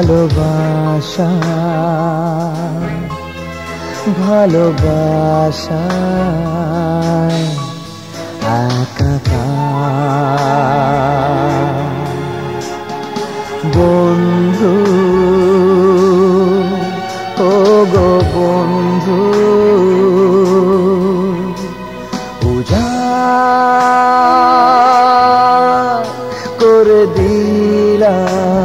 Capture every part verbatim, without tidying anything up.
ভালোবাসা ভালোবাসা একাকার বন্ধু ও গো বন্ধু উজাড় করে দিলা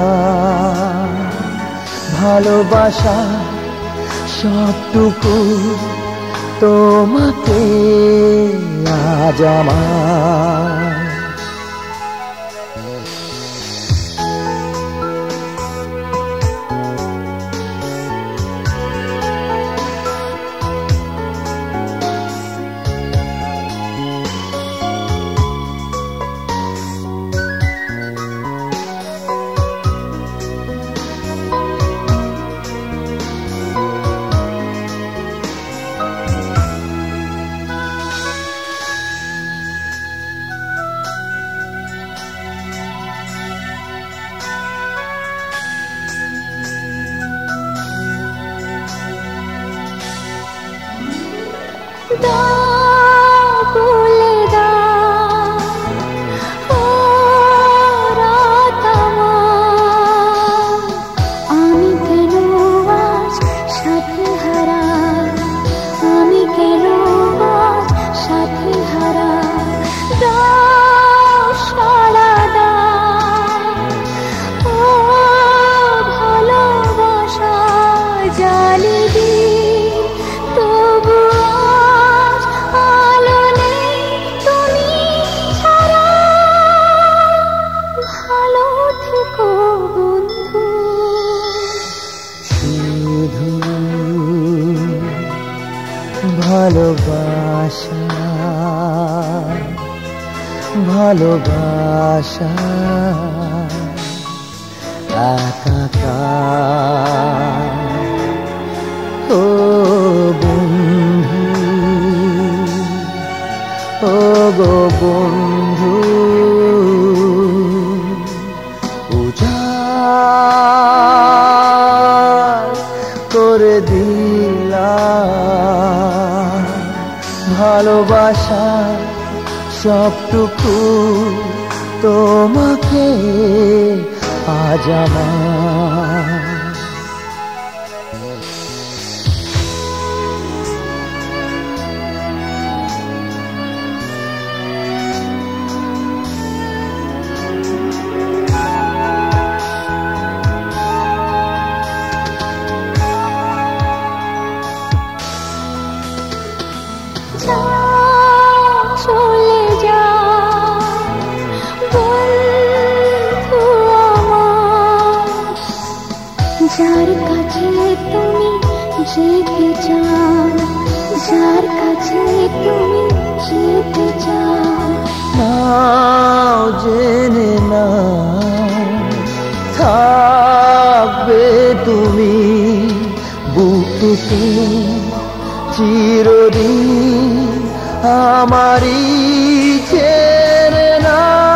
ভালোবাসা সবটুকু তোমাকে আজ আমার ভালোবাসা ভালোবাসা একাকার ও বন্ধু ও গো বন্ধু উজাড় করে দিলা ভালোবাসা সবটুকু তোমাকে আজ আমার চলে যা বন্ধু আমার, যার কাছে তুমি যেতে চাও, যার কাছে তুমি যেতে চাও, নাও জেনে না থাকবে তুমি বুকেতে চিরদিন আমারই ছেড়ে না।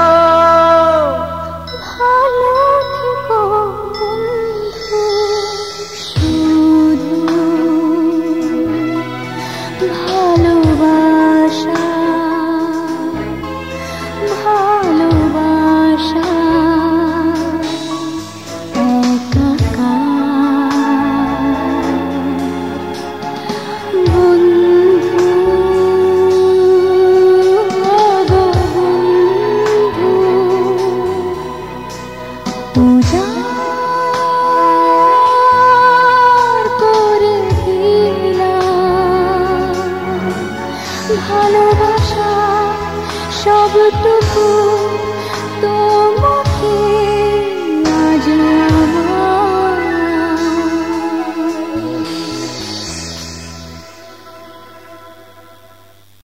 ভালো থেকো বন্ধু, শুধু ভালোবাসা ভালোবাসা ভালোবাসা সবটুকু তোমাকে আজ